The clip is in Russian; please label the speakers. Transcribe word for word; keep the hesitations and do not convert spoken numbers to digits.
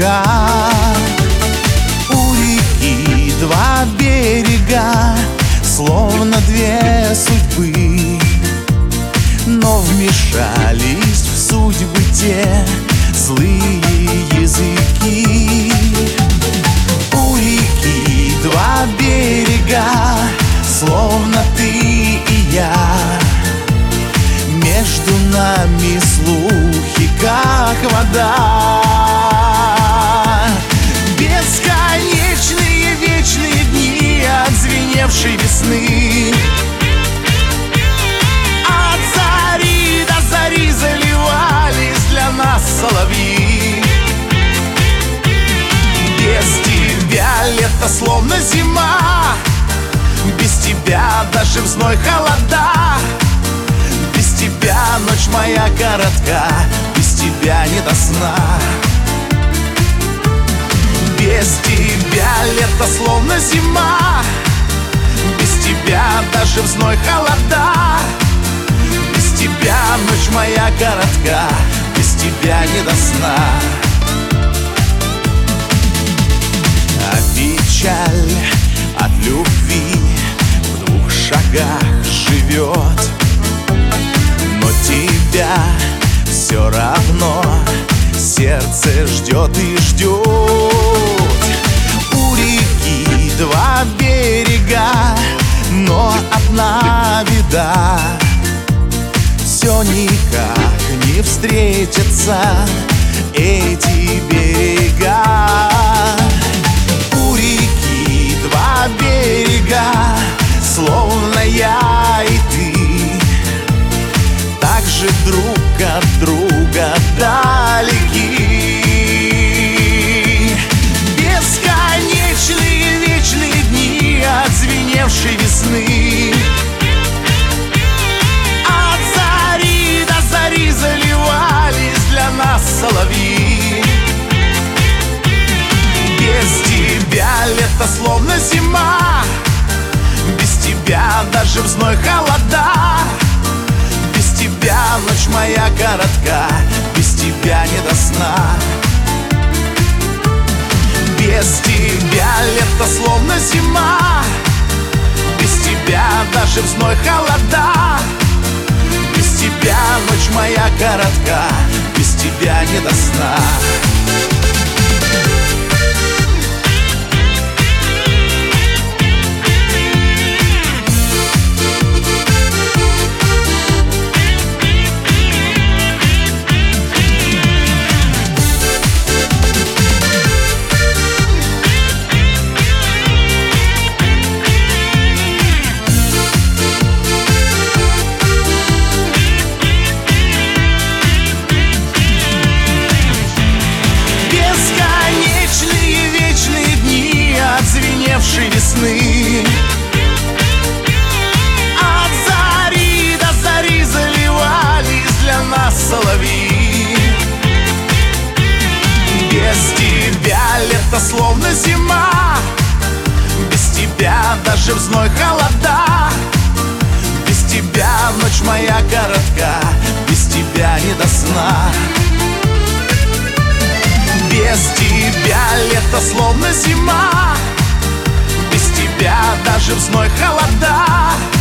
Speaker 1: река. У реки два берега, словно две судьбы, но вмешались в судьбы те злые языки. У реки два берега, словно ты и я, между нами слухи, как вода. Бесконечные вечные дни отзвеневшей весны, от зари до зари заливались для нас соловьи. Без тебя лето словно зима, без тебя даже в зной холода. Без тебя ночь моя коротка, без тебя не до сна. Без тебя лето словно зима, без тебя даже в зной холода. Без тебя ночь моя коротка, без тебя не до сна. А печаль от любви в двух шагах живет, но тебя все равно сердце ждет и ждет. У реки два берега, но одна беда: все никак не встретятся эти берега. У реки два берега, словно я и ты, так же друг от друга далеки. Бесконечные вечные дни отзвеневшей весны, от зари до зари заливались для нас соловьи. Без тебя лето словно зима, без тебя даже в зной холода. Без тебя ночь моя коротка, без тебя не до сна. Без тебя лето словно зима, без тебя даже в зной холода. Без тебя ночь моя коротка, без тебя не до сна. Весны, от зари до зари заливались для нас соловьи. Без тебя лето словно зима, без тебя даже в зной холода. Без тебя ночь моя коротка, без тебя не до сна. Без тебя лето словно зима, без тебя даже в зной холода.